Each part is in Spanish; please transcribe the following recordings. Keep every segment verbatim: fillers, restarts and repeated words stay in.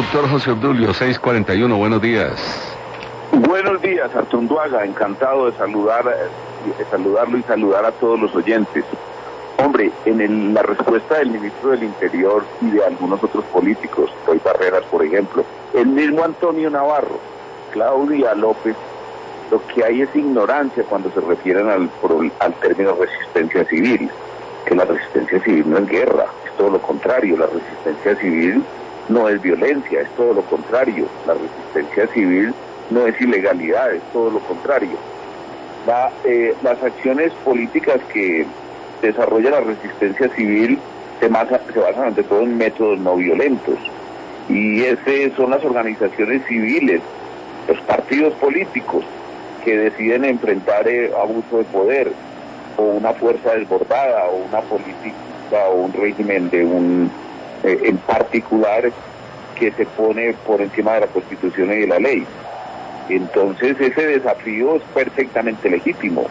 Doctor José Obdulio, seis cuarenta y uno, buenos días. Buenos días, Artunduaga, encantado de saludar, de saludarlo y saludar a todos los oyentes. Hombre, en el, la respuesta del ministro del Interior y de algunos otros políticos, Roy Barreras, por ejemplo, el mismo Antonio Navarro, Claudia López, lo que hay es ignorancia cuando se refieren al, al término resistencia civil, que la resistencia civil no es guerra, es todo lo contrario, la resistencia civil no es violencia, es todo lo contrario, la resistencia civil no es ilegalidad, es todo lo contrario. La, eh, las acciones políticas que desarrolla la resistencia civil se, masa, se basan ante todo en métodos no violentos, y ese son las organizaciones civiles, los partidos políticos que deciden enfrentar eh, abuso de poder, o una fuerza desbordada, o una política, o un régimen de un eh, en particular que se pone por encima de la Constitución y de la ley. Entonces ese desafío es perfectamente legítimo,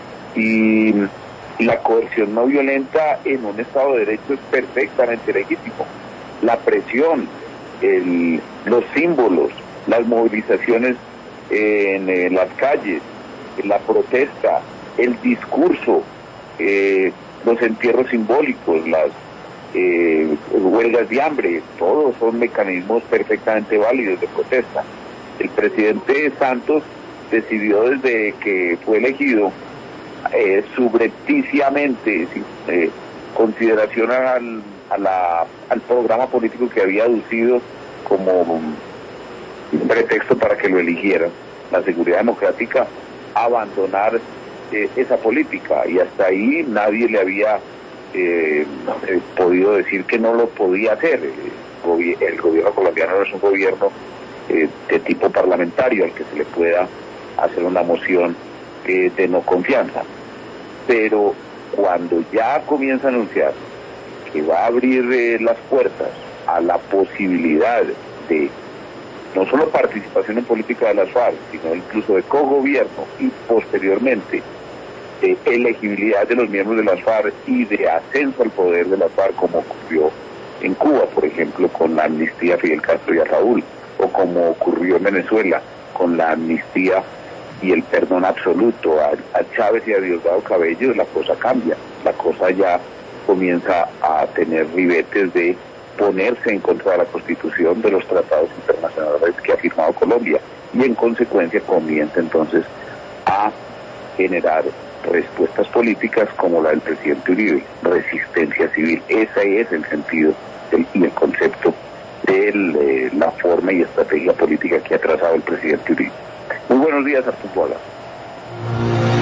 y la coerción no violenta en un Estado de Derecho es perfectamente legítimo. La presión, el, los símbolos, las movilizaciones en, en las calles, la protesta, el discurso, eh, los entierros simbólicos, las eh, huelgas de hambre, todos son mecanismos perfectamente válidos de protesta. El presidente Santos decidió desde que fue elegido eh, subrepticiamente, sin eh, consideración al, a la, al programa político que había aducido como un pretexto para que lo eligieran, la seguridad democrática, abandonar eh, esa política, y hasta ahí nadie le había eh, eh, podido decir que no lo podía hacer. El, el gobierno colombiano no es un gobierno eh, de tipo parlamentario al que se le pueda hacer una moción eh, de no confianza, pero cuando ya comienza a anunciar que va a abrir eh, las puertas a la posibilidad de no solo participación en política de las FARC, sino incluso de cogobierno y posteriormente de elegibilidad de los miembros de las FARC y de ascenso al poder de las FARC, como ocurrió en Cuba, por ejemplo, con la amnistía a Fidel Castro y a Raúl, o como ocurrió en Venezuela con la amnistía y el perdón absoluto a, a Chávez y a Diosdado Cabello, la cosa cambia, la cosa ya comienza a tener ribetes de ponerse en contra de la Constitución, de los tratados internacionales que ha firmado Colombia, y en consecuencia comienza entonces a generar respuestas políticas como la del presidente Uribe, resistencia civil. Ese es el sentido del, y el concepto de eh, la forma y estrategia política que ha trazado el presidente Uribe. Muy buenos días, Arturo Puebla.